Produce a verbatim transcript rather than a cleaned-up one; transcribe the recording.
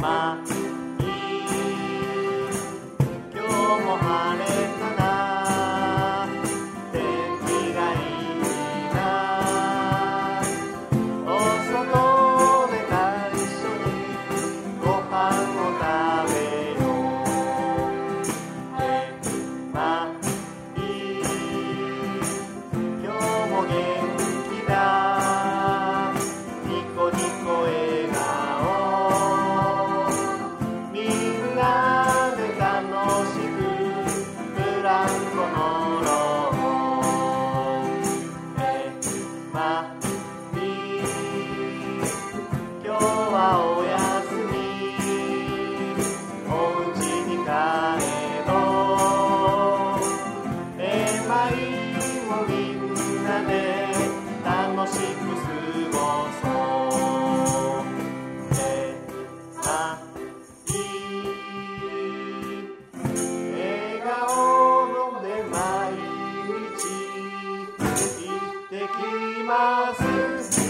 まい今日も晴れたな天気がいいなお外で一緒にご飯を食べよう天まい今日も元気だニコニコ笑顔みんなで楽しくブランコ乗ろうえまい今日はおやすみおうちに帰ろうえまいもみんなで楽しく過ごそうえまい笑顔で毎日行ってきます